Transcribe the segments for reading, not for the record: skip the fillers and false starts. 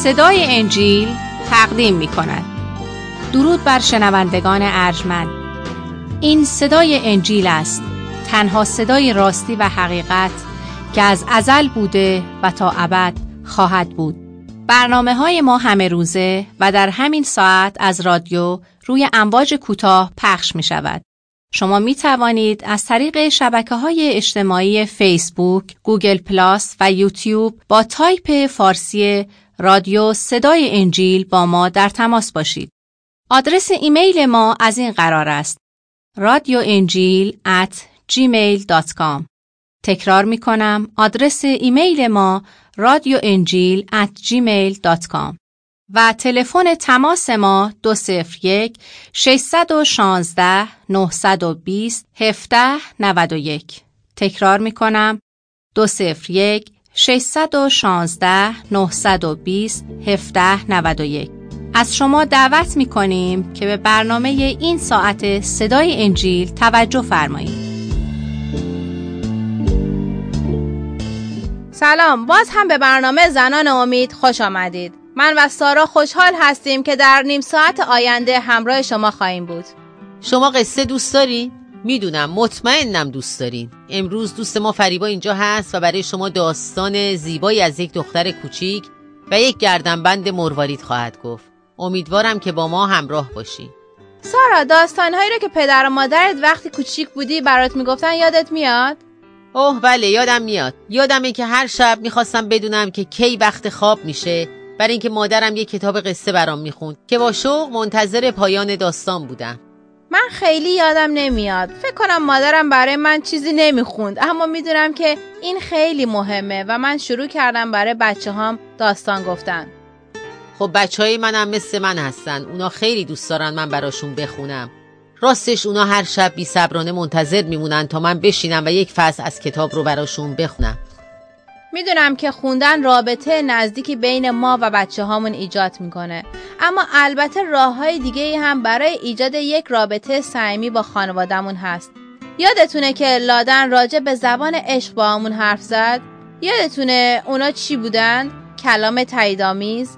صدای انجیل تقدیم می کند. درود بر شنوندگان ارجمند. این صدای انجیل است، تنها صدای راستی و حقیقت که از ازل بوده و تا ابد خواهد بود. برنامه‌های ما همه روزه و در همین ساعت از رادیو روی امواج کوتاه پخش می شود. شما می توانید از طریق شبکه‌های اجتماعی فیسبوک، گوگل پلاس و یوتیوب با تایپ فارسی رادیو صدای انجیل با ما در تماس باشید. آدرس ایمیل ما از این قرار است: radioenjil@gmail.com. تکرار می کنم، آدرس ایمیل ما radioenjil@gmail.com و تلفن تماس ما 201-616-920-1791. تکرار می کنم، 201-616-920-1791. از شما دعوت می کنیم که به برنامه این ساعت صدای انجیل توجه فرمایید. سلام، باز هم به برنامه زنان امید خوش آمدید. من و سارا خوشحال هستیم که در نیم ساعت آینده همراه شما خواهیم بود. شما قصه دوست دارین؟ میدونم، مطمئنم دوست دارین. امروز دوست ما فریبا اینجا هست و برای شما داستان زیبایی از یک دختر کوچیک و یک گردنبند مروارید خواهد گفت. امیدوارم که با ما همراه باشین. سارا، داستانهایی رو که پدر و مادرت وقتی کوچیک بودی برات میگفتن یادت میاد؟ اوه بله، یادم میاد. یادمه که هر شب میخواستم بدونم که کی وقت خواب میشه، برای اینکه مادرم یک کتاب قصه برام میخوند که با شوق منتظر پایان داستان بودم. من خیلی یادم نمیاد. فکر کنم مادرم برای من چیزی نمیخوند، اما میدونم که این خیلی مهمه و من شروع کردم برای بچه‌هام داستان گفتن. خب بچه‌های منم مثل من هستن. اونا خیلی دوست دارن من براشون بخونم. راستش اونا هر شب بی‌صبرانه منتظر میمونن تا من بشینم و یک فصل از کتاب رو براشون بخونم. میدونم که خوندن رابطه نزدیکی بین ما و بچه‌هامون ایجاد میکنه، اما البته راه‌های دیگه‌ای هم برای ایجاد یک رابطه صمیمی با خانواده‌مون هست. یادتونه که لادن راجع به زبان عشق با همون حرف زد؟ یادتونه اونا چی بودن؟ کلام تاییدآمیز،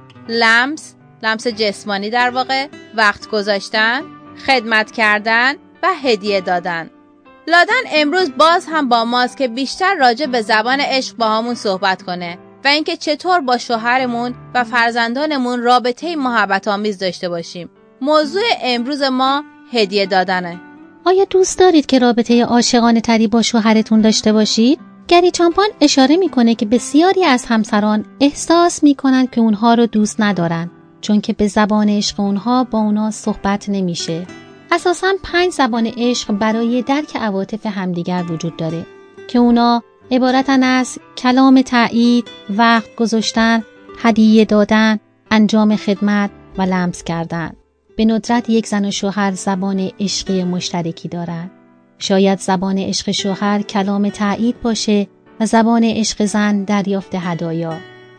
لمس جسمانی در واقع، وقت گذاشتن، خدمت کردن و هدیه دادن. لادن امروز باز هم با ماست که بیشتر راجع به زبان عشق با همون صحبت کنه و اینکه چطور با شوهرمون و فرزندانمون رابطه محبت آمیز داشته باشیم. موضوع امروز ما هدیه دادنه. آیا دوست دارید که رابطه عاشقانه تری با شوهرتون داشته باشید؟ گری چامپان اشاره میکنه که بسیاری از همسران احساس میکنن که اونها رو دوست ندارن، چون که به زبان عشق اونها با اونا صحبت نمیشه. اساساً 5 زبان عشق برای درک عواطف همدیگر وجود داره که اونا عبارتن از کلام تایید، وقت گذاشتن، هدیه دادن، انجام خدمت و لمس کردن. به ندرت یک زن و شوهر زبان عشقی مشترکی دارن. شاید زبان عشق شوهر کلام تایید باشه و زبان عشق زن دریافت هدایا.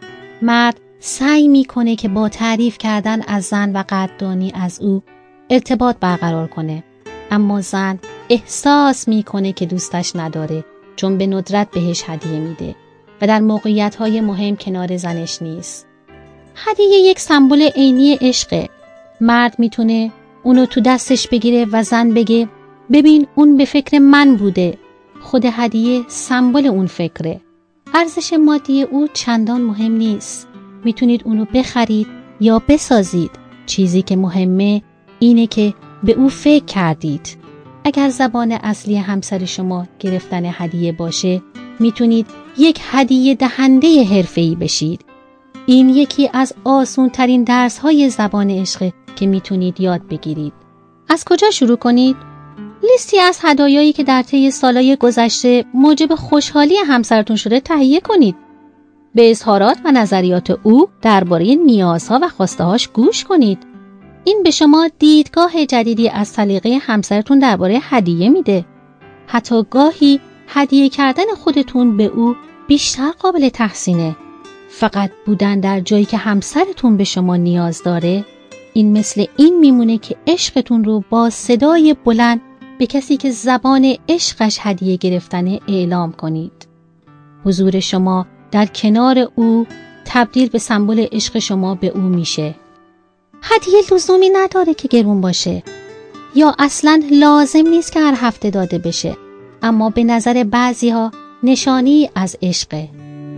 مرد سعی میکنه که با تعریف کردن از زن و قدردانی از او ارتباط برقرار کنه، اما زن احساس میکنه که دوستش نداره، چون به ندرت بهش هدیه میده و در موقعیت‌های مهم کنار زنش نیست. هدیه یک سمبل عینی عشقه. مرد میتونه اونو تو دستش بگیره و زن بگه ببین اون به فکر من بوده. خود هدیه سمبل اون فکره. ارزش مادی او چندان مهم نیست. میتونید اونو بخرید یا بسازید. چیزی که مهمه اینه که به او فکر کردید. اگر زبان اصلی همسر شما گرفتن هدیه باشه، میتونید یک هدیه دهنده حرفه‌ای بشید. این یکی از آسون ترین درس های زبان عشق که میتونید یاد بگیرید. از کجا شروع کنید؟ لیستی از هدایایی که در طی سالهای گذشته موجب خوشحالی همسرتون شده تهیه کنید. به اظهارات و نظریات او درباره نیازها و خواسته‌هاش گوش کنید. این به شما دیدگاه جدیدی از سلیقه همسرتون درباره هدیه میده. حتی گاهی هدیه کردن خودتون به او بیشتر قابل تحسینه. فقط بودن در جایی که همسرتون به شما نیاز داره، این مثل این میمونه که عشقتون رو با صدای بلند به کسی که زبان عشقش هدیه گرفتنه اعلام کنید. حضور شما در کنار او تبدیل به سمبل عشق شما به او میشه. هدیه لزومی نداره که گرون باشه یا اصلاً لازم نیست که هر هفته داده بشه، اما به نظر بعضی‌ها نشانی از عشقه.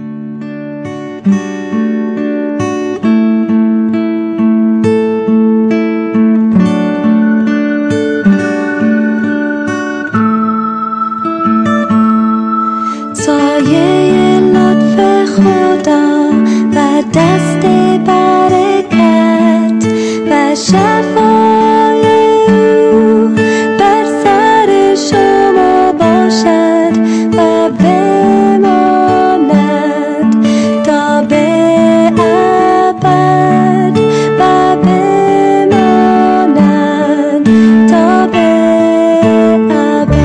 سایه لطف خدا و دست برکت و شفای او بر سر شما باشد و بماند تا به ابد و بماند تا به ابد.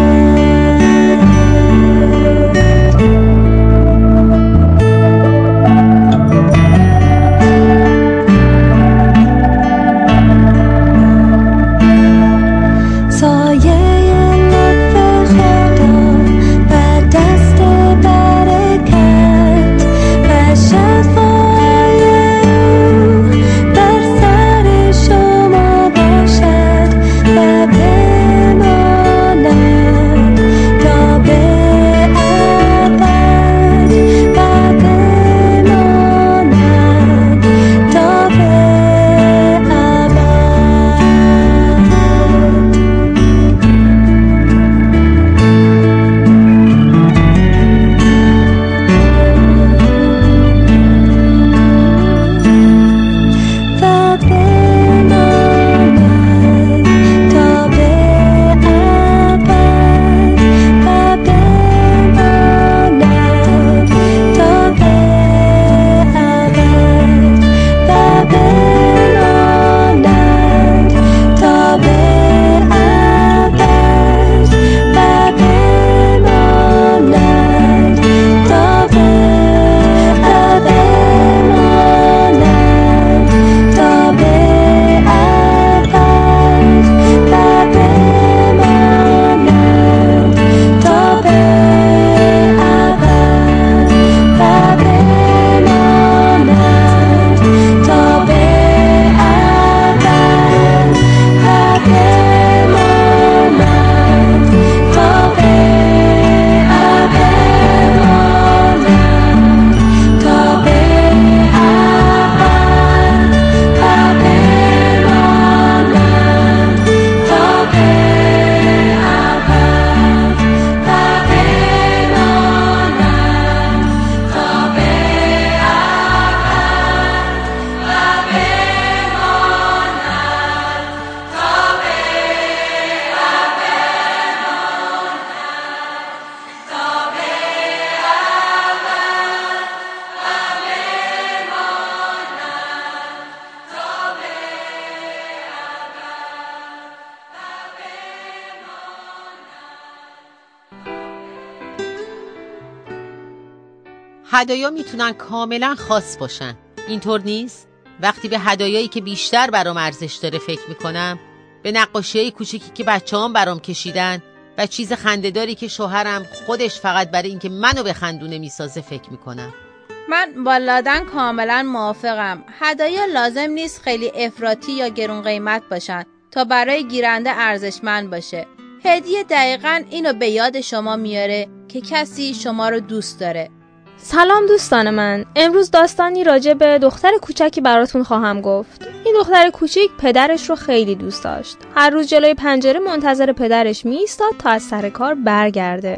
هدایا میتونن کاملا خاص باشن، اینطور نیست؟ وقتی به هدایایی که بیشتر برام ارزش داره فکر میکنم، به نقاشیای کوچیکی که بچه‌هام برام کشیدن و چیز خنده‌داری که شوهرم خودش فقط برای اینکه منو بخندونه میسازه فکر میکنم. من با لادن کاملا موافقم. هدایا لازم نیست خیلی افراطی یا گرون قیمت باشن تا برای گیرنده ارزشمند باشه. هدیه دقیقاً اینو به یاد شما میاره که کسی شما رو دوست داره. سلام دوستان من، امروز داستانی راجع به دختر کوچکی براتون خواهم گفت. این دختر کوچیک پدرش رو خیلی دوست داشت. هر روز جلوی پنجره منتظر پدرش می ایستاد تا از سر کار برگرده.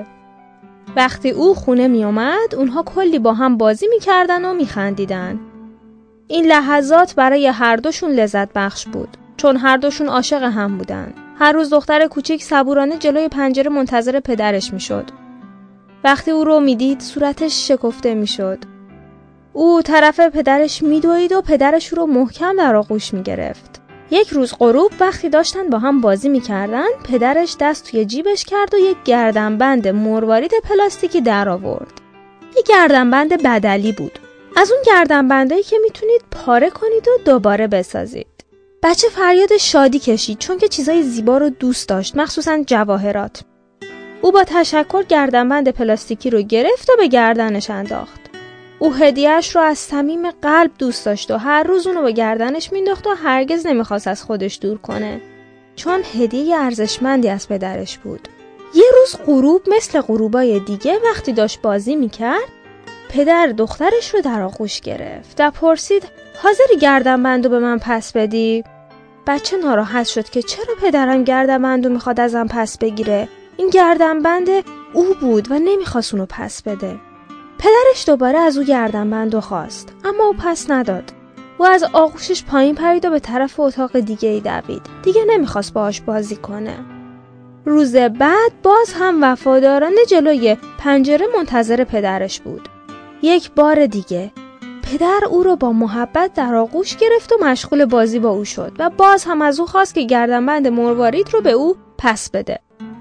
وقتی او خونه می اومد، اونها کلی با هم بازی می کردن و می خندیدن. این لحظات برای هر دوشون لذت بخش بود، چون هر دوشون عاشق هم بودن. هر روز دختر کوچیک صبورانه جلوی پنجره منتظر پدرش می شد. وقتی او رو میدید صورتش شکفته میشد. او طرف پدرش میدوید و پدرش رو محکم در آغوش میگرفت. یک روز غروب وقتی داشتن با هم بازی میکردن، پدرش دست توی جیبش کرد و یک گردنبند مروارید پلاستیکی در آورد. یک گردنبند بدلی بود. از اون گردنبندایی که میتونید پاره کنید و دوباره بسازید. بچه فریاد شادی کشید چون که چیزای زیبا رو دوست داشت، مخصوصاً جواهرات. او با تشکر گردنبند پلاستیکی رو گرفت و به گردنش انداخت. او هدیه‌اش رو از صمیم قلب دوست داشت و هر روز اونو به گردنش مینداخت و هرگز نمیخواست از خودش دور کنه، چون هدیه ارزشمندی از پدرش بود. یه روز غروب مثل غروبای دیگه وقتی داشت بازی میکرد، پدر دخترش رو در آغوش گرفت و پرسید حاضری گردنبندو به من پس بدی؟ بچه ناراحت شد که چرا پدرم گردنبندو میخواد ازم پس بگیره؟ این گردنبند او بود و نمیخواست اونو پس بده. پدرش دوباره از او گردنبندو خواست، اما او پس نداد. او از آغوشش پایین پرید و به طرف اتاق دیگه ای دوید. دیگه نمیخواست باهاش بازی کنه. روز بعد باز هم وفادارانه جلوی پنجره منتظر پدرش بود. یک بار دیگه پدر او رو با محبت در آغوش گرفت و مشغول بازی با او شد و باز هم از او خواست که گردنبند مروارید رو به او پس بده.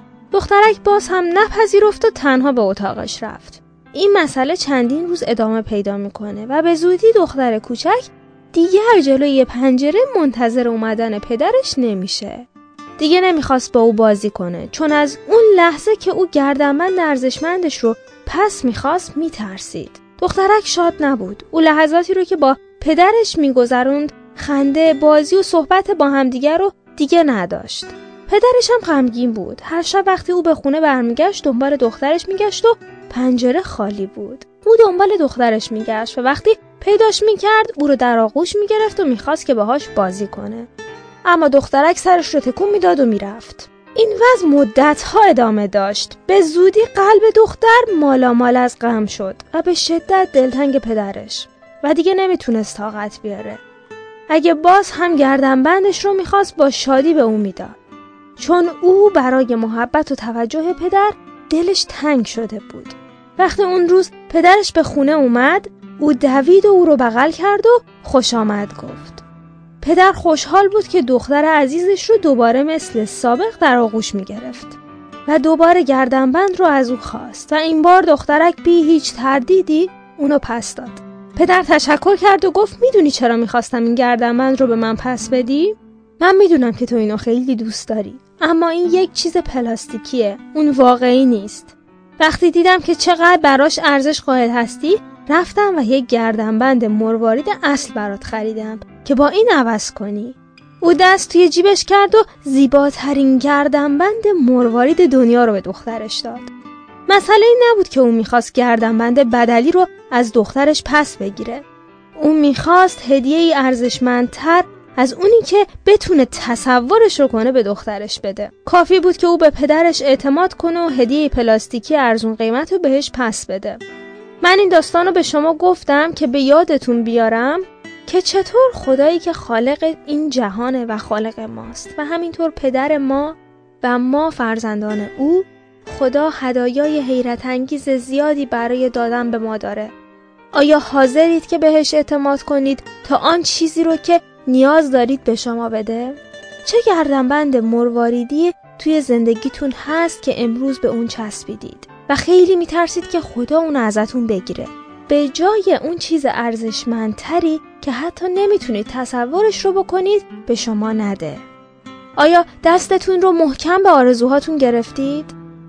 دخترک باز هم نپذیرفت و تنها به اتاقش رفت. این مسئله چندین روز ادامه پیدا میکنه و به زودی دختر کوچک دیگر جلوی پنجره منتظر اومدن پدرش نمیشه. دیگه نمیخواست با او بازی کنه، چون از اون لحظه که او گردنبند ارزشمندش رو پس میخواست میترسید. دخترک شاد نبود. او لحظاتی رو که با پدرش میگذروند، خنده، بازی و صحبت با همدیگر رو دیگه نداشت. پدرش هم غمگین بود. هر شب وقتی او به خونه برمیگشت دنبال دخترش میگشت و پنجره خالی بود. او دنبال دخترش میگشت و وقتی پیداش میکرد او رو در آغوش میگرفت و میخواست که باهاش بازی کنه. اما دخترک سرش رو تکون میداد و میرفت. این وضع مدت‌ها ادامه داشت. به زودی قلب دختر مالامال از غم شد و به شدت دلتنگ پدرش و دیگه نمیتونست طاقت بیاره. اگه باز هم گردنبندش رو میخواست با شادی به اون میداد، چون او برای محبت و توجه پدر دلش تنگ شده بود. وقتی اون روز پدرش به خونه اومد، او دوید و او رو بغل کرد و خوش آمد گفت. پدر خوشحال بود که دختر عزیزش رو دوباره مثل سابق در آغوش می گرفت و دوباره گردنبند رو از او خواست و این بار دخترک بی هیچ تردیدی اونو پس داد. پدر تشکر کرد و گفت میدونی چرا میخواستم این گردنبند رو به من پس بدی؟ من میدونم که تو اینو خیلی دوست داری، اما این یک چیز پلاستیکیه، اون واقعی نیست. وقتی دیدم که چقدر براش ارزش قائل هستی، رفتم و یک گردنبند مروارید اصل برات خریدم که با این عوض کنی. او دست توی جیبش کرد و زیباترین گردنبند مروارید دنیا رو به دخترش داد. مسئله این نبود که او میخواست گردنبند بدلی رو از دخترش پس بگیره. او میخواست هدیه‌ای ارزشمندتر از اونی که بتونه تصورش رو کنه به دخترش بده. کافی بود که او به پدرش اعتماد کنه و هدیه پلاستیکی ارزون قیمت رو بهش پس بده. من این داستان رو به شما گفتم که به یادتون بیارم که چطور خدایی که خالق این جهانه و خالق ماست و همینطور پدر ما و ما فرزندان او، خدا هدایای حیرت انگیز زیادی برای دادن به ما داره. آیا حاضرید که بهش اعتماد کنید تا آن چیزی رو که نیاز دارید به شما بده؟ چه گردنبند مرواریدی توی زندگیتون هست که امروز به اون چسبیدید و خیلی میترسید که خدا اون ازتون بگیره، به جای اون چیز ارزشمندتری که حتی نمیتونید تصورش رو بکنید به شما نده؟ آیا دستتون رو محکم به آرزوهاتون گرفتید؟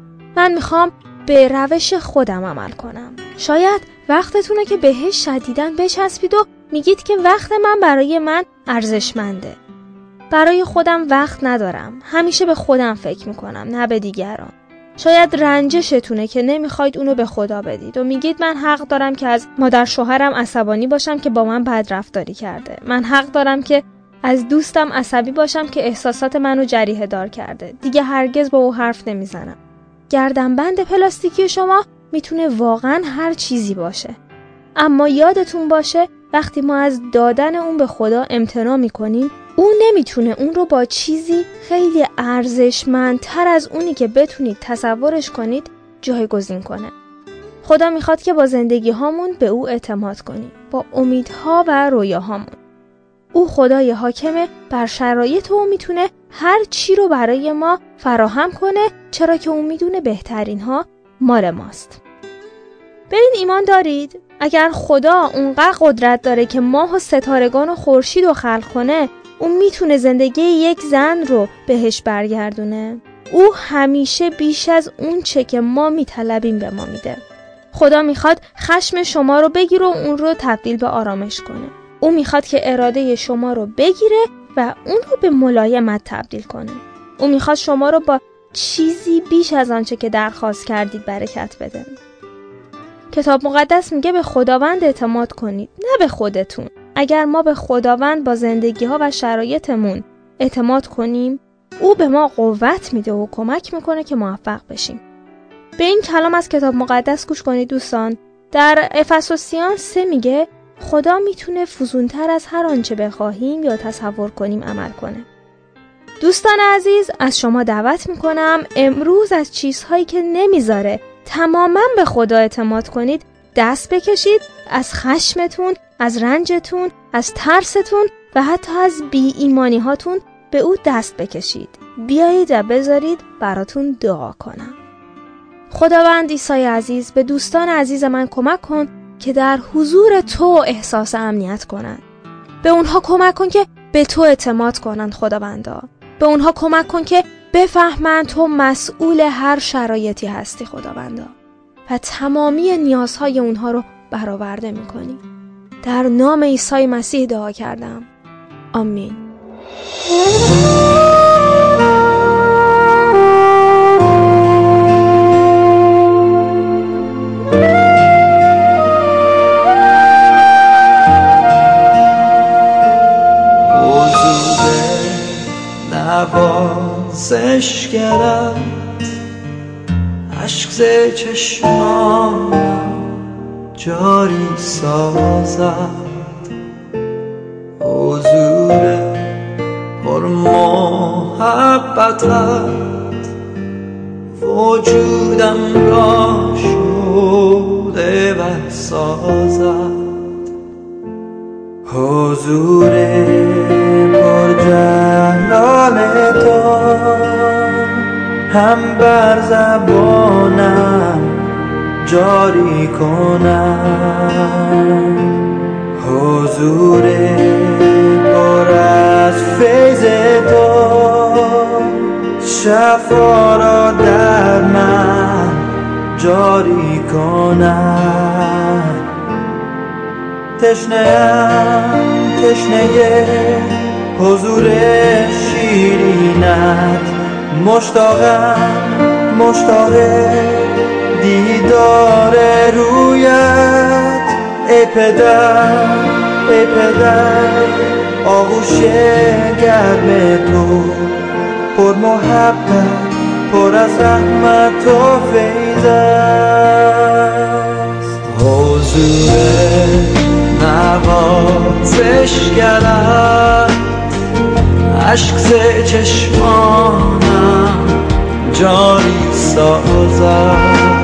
من میخوام به روش خودم عمل کنم. شاید وقتتونه که بهش شدیداً بچسبید و میگید که وقت من برای من ارزشمنده. برای خودم وقت ندارم. همیشه به خودم فکر میکنم، نه به دیگران. شاید رنجشتونه که نمیخواید اونو به خدا بدید و میگید من حق دارم که از مادر شوهرم عصبانی باشم که با من بد رفتاری کرده. من حق دارم که از دوستم عصبی باشم که احساسات منو جریحه دار کرده. دیگه هرگز با او حرف نمیزنم. گردنبند پلاستیکی شما میتونه واقعا هر چیزی باشه. اما یادتون باشه وقتی ما از دادن اون به خدا امتناع میکنیم، اون نمیتونه اون رو با چیزی خیلی ارزشمندتر از اونی که بتونید تصورش کنید جایگزین کنه. خدا میخواد که با زندگی هامون به او اعتماد کنیم، با امیدها و رویاهامون. او خدای حاکمه بر شرایط و او میتونه هر چی رو برای ما فراهم کنه، چرا که اون میدونه بهترین ها مال ماست. به این ایمان دارید؟ اگر خدا اونقدر قدرت داره که ماه و ستارگان و خورشید رو خلق کنه، اون میتونه زندگی یک زن رو بهش برگردونه. او همیشه بیش از اون چه که ما میطلبیم به ما میده. خدا میخواد خشم شما رو بگیره و اون رو تبدیل به آرامش کنه. او میخواد که اراده شما رو بگیره و اون رو به ملایمت تبدیل کنه. او میخواد شما رو با چیزی بیش از آنچه که درخواست کردید برکت بده. کتاب مقدس میگه به خداوند اعتماد کنید، نه به خودتون. اگر ما به خداوند با زندگی ها و شرایطمون اعتماد کنیم، او به ما قوت میده و کمک میکنه که موفق بشیم. به این کلام از کتاب مقدس گوش کنید دوستان. در افسوسیان 3 میگه خدا میتونه فزونتر از هر آنچه بخواهیم یا تصور کنیم عمل کنه. دوستان عزیز، از شما دعوت میکنم امروز از چیزهایی که نمیذاره تماما به خدا اعتماد کنید دست بکشید، از خشمتون، از رنجتون، از ترستون و حتی از بی ایمانی هاتون به او دست بکشید. بیایید و بذارید براتون دعا کنم. خداوند عیسی عزیز، به دوستان عزیز من کمک کن که در حضور تو احساس امنیت کنند. به اونها کمک کن که به تو اعتماد کنند خداوندا. به اونها کمک کن که بفهمند تو مسئول هر شرایطی هستی خداوندا و تمامی نیازهای اونها رو برآورده میکنی. در نام عیسی مسیح دعا کردم. آمین. نوازش کرد عشق ز چشمانم جاری سازد، حضور پر محبتت وجودم را شده و سازد، حضور پر جلال تو هم بر زبانم جاری کنم، حضور پر از فیض تو شفا را در من جاری کنم. تشنه حضور شیرینت، مشتاق دیدار رویت، ای پدر آغوش گرم تو پر محبت، پر از رحمت و فیض است، حضور نوازش کرد عشق ز چشمانم جاری سازد،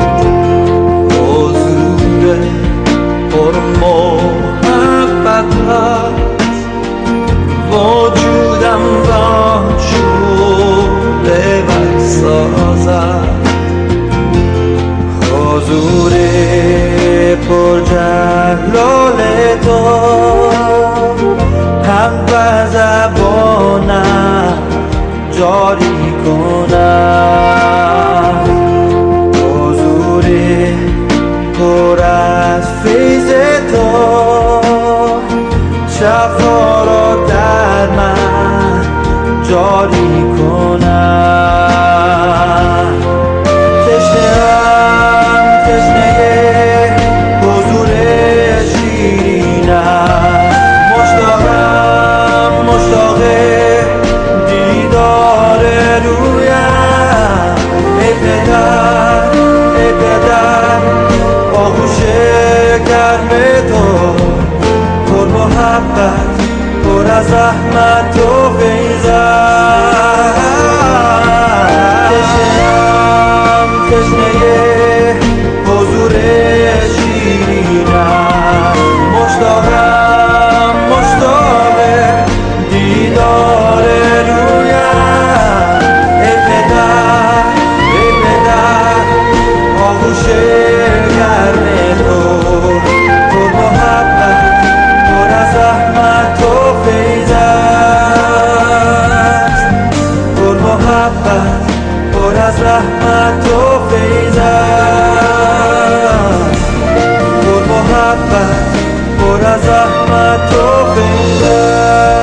حضور پر محبت وجودم را شعله ور سازد، حضور پر جلال تو هم بر زبانم جاری کنم، حضور پر از فیض تو شفا را در من جاری کنم. تشنه حضور شیرینت، مشتاق دیدار رویت، ای پدر آغوش گرم تو پر محبت، پر از رحمت و فیض است، تشنه حضور شیرینت، مشتاق دیدار رویت، ای پدر آغوش گرم تو پر محبت، پر از رحمت و فیض است. رحمت تو پیدا.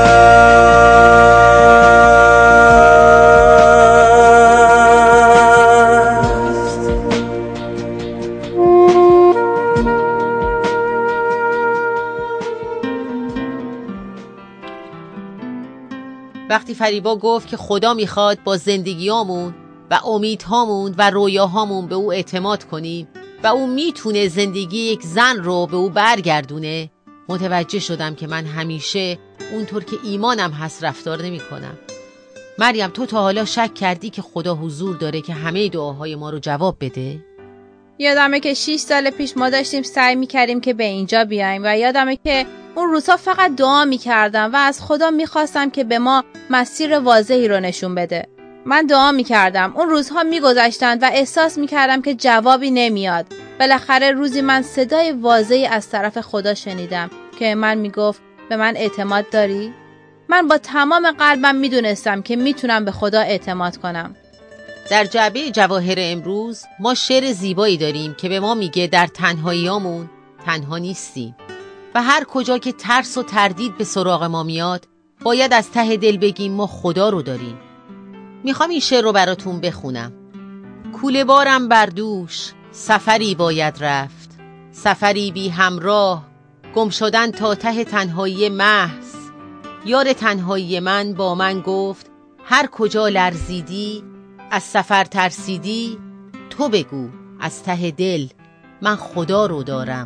وقتی فریبا گفت که خدا میخواد با زندگیامون و امیدهامون و رویاهامون به او اعتماد کنیم و او میتونه زندگی یک زن رو به او برگردونه، متوجه شدم که من همیشه اونطور که ایمانم هست رفتار نمی کنم. مریم، تو تا حالا شک کردی که خدا حضور داره که همه دعاهای ما رو جواب بده؟ یادمه که 6 سال پیش ما داشتیم سعی میکردیم که به اینجا بیایم و یادمه که اون روزها فقط دعا میکردم و از خدا میخواستم که به ما مسیر واضحی رو نشون بده. من دعا میکردم، اون روزها میگذشتند و احساس میکردم که جوابی نمیاد. بالاخره روزی من صدای واضحی از طرف خدا شنیدم که من میگفت به من اعتماد داری؟ من با تمام قلبم میدونستم که میتونم به خدا اعتماد کنم. در جعبه جواهر امروز ما شعر زیبایی داریم که به ما میگه در تنهاییامون تنها نیستیم و هر کجا که ترس و تردید به سراغ ما میاد باید از ته دل بگیم ما خدا رو داریم. میخوام این شعر رو براتون بخونم. کوله بارم بر دوش، سفری باید رفت، سفری بی همراه، گم شدن تا ته تنهایی محض. یار تنهایی من با من گفت هر کجا لرزیدی، از سفر ترسیدی، تو بگو از ته دل من خدا رو دارم.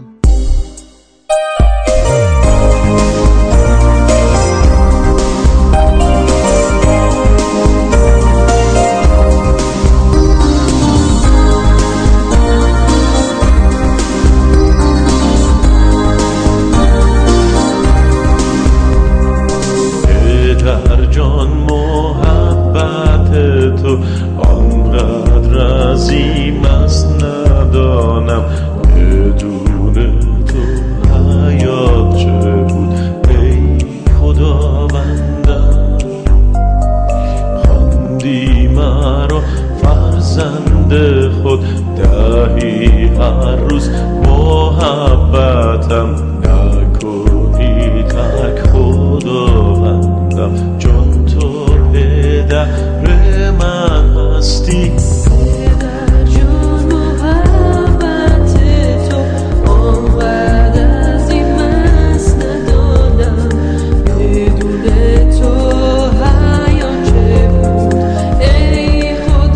در جان محبت تو آنقدر عظیم است ندانم، بدون تو حیات چه بود ای خداوندم. خواندی مرا فرزند خود، دهی هر روز محبتم، نکنی ترک خداوندم. چون تو پدر من هستی، پدر جان محبت تو آنقدر عظیم است ندانم، بدون تو حیات چه بود ای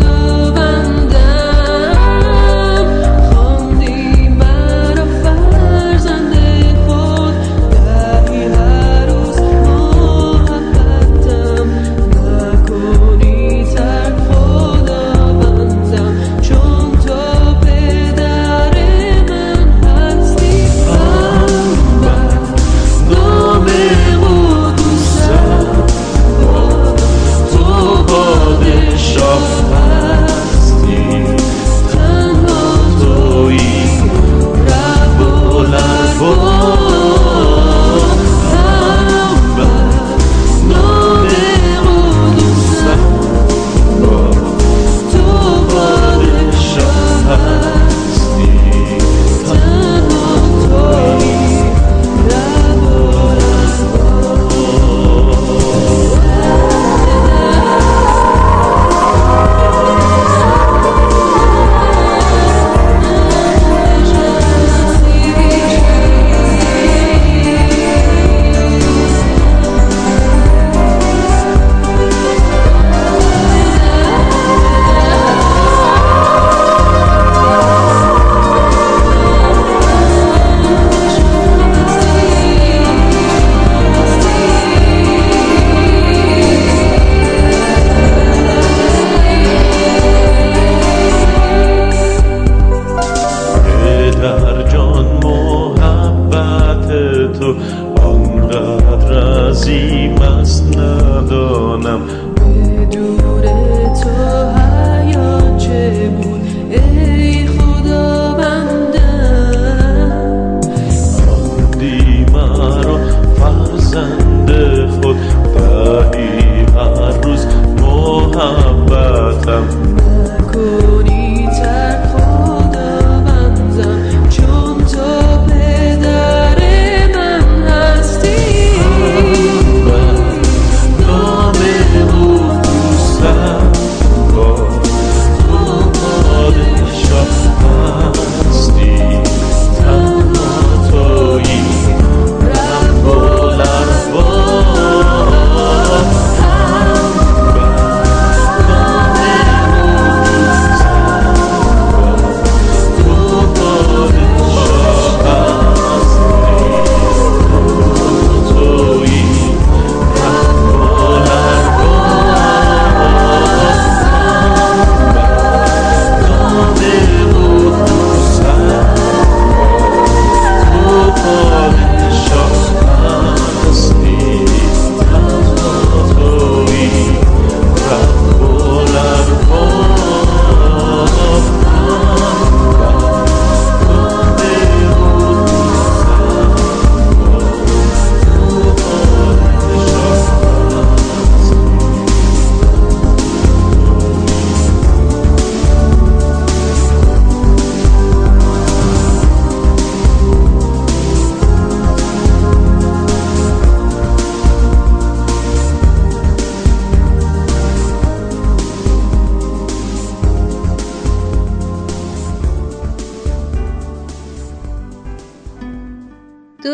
خداوندم. خواندی مرا فرزند خود، دهی هر روز محبتم، نکنی ترک خداوندم. چون تو پدر من هستی، نام قدوسم تو پادشاه هستی. تنها تویی رب الارباب، نام قدوسم تو پادشاه هستی. تنها تویی رب در جان محبت تو آنقدر عظیم است ندانم، بدون تو حیات چه بود ای خداوندم. خواندی مرا فرزند خود، دهی هر روز محبتم، نکنی ترک خداوندم. چون تو پدر من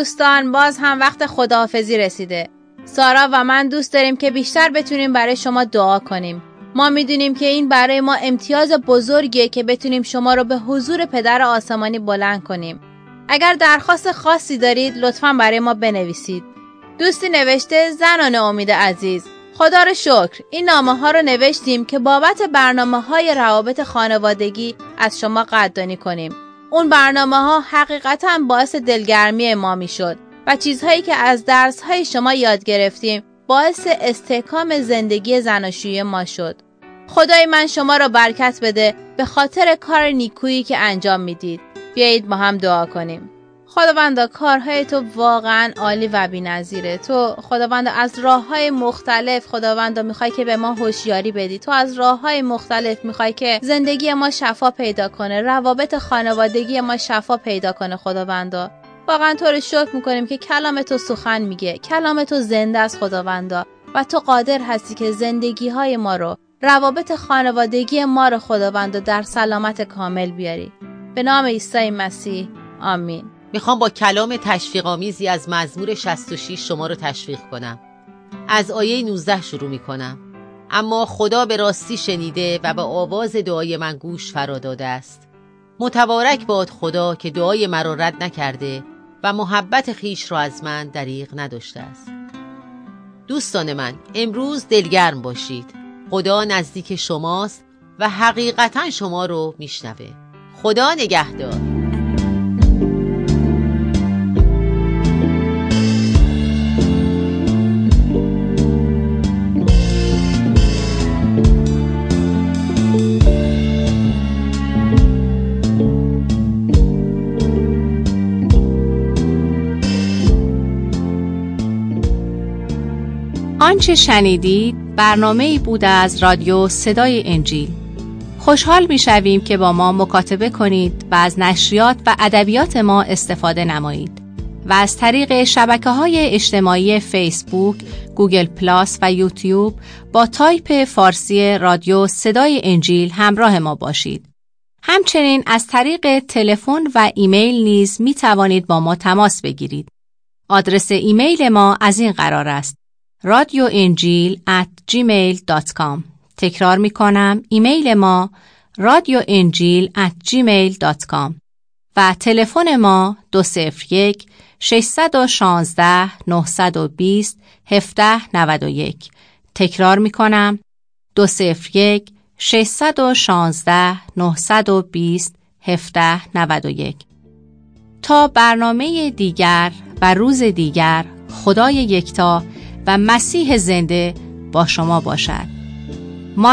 دوستان، باز هم وقت خداحافظی رسیده. سارا و من دوست داریم که بیشتر بتونیم برای شما دعا کنیم. ما میدونیم که این برای ما امتیاز بزرگیه که بتونیم شما رو به حضور پدر آسمانی بلند کنیم. اگر درخواست خاصی دارید لطفاً برای ما بنویسید. دوستی نوشته: زنان امید عزیز، خدا رو شکر این نامه ها رو نوشتیم که بابت برنامه های روابط خانوادگی از شما قدردانی کنیم. اون برنامه ها حقیقتاً باعث دلگرمی ما می شد و چیزهایی که از درس های شما یاد گرفتیم باعث استحکام زندگی زناشویی ما شد. خدای من شما را برکت بده به خاطر کار نیکویی که انجام میدید. بیایید با هم دعا کنیم. خداوندا، کارهای تو واقعا عالی و بی‌نظیره. تو خداوندا از راه‌های مختلف خداوندا میخوای که به ما هوشیاری بدی. تو از راه‌های مختلف میخوای که زندگی ما شفا پیدا کنه، روابط خانوادگی ما شفا پیدا کنه. خداوندا واقعا تو رو شکر میکنیم که کلام تو سخن میگه، کلام تو زنده است خداوندا، و تو قادر هستی که زندگی‌های ما رو، روابط خانوادگی ما رو خداوندا در سلامت کامل بیاری. به نام عیسی مسیح، آمین. میخوام با کلام تشویق‌آمیزی از مزمور 66 شما رو تشویق کنم. از آیه 19 شروع میکنم. اما خدا به راستی شنیده و به آواز دعای من گوش فرا داده است. متبارک باد خدا که دعای مرا رد نکرده و محبت خیش را از من دریغ نداشته است. دوستان من، امروز دلگرم باشید. خدا نزدیک شماست و حقیقتا شما رو میشنوه. خدا نگهدار. آنچه شنیدید برنامه‌ای بود از رادیو صدای انجیل. خوشحال می‌شویم که با ما مکاتبه کنید و از نشریات و ادبیات ما استفاده نمایید و از طریق شبکه‌های اجتماعی فیسبوک، گوگل پلاس و یوتیوب با تایپ فارسی رادیو صدای انجیل همراه ما باشید. همچنین از طریق تلفن و ایمیل نیز می‌توانید با ما تماس بگیرید. آدرس ایمیل ما از این قرار است: radioenjil@gmail.com. تکرار می کنم، ایمیل ما radioenjil@gmail.com و تلفن ما 201-616-920-1791. تکرار می کنم، 201-616-920-1791. تا برنامه دیگر و روز دیگر، خدای یکتا و مسیح زنده با شما باشد.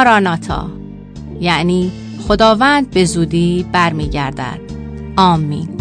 ماراناتا، یعنی خداوند به زودی برمیگردد. آمین.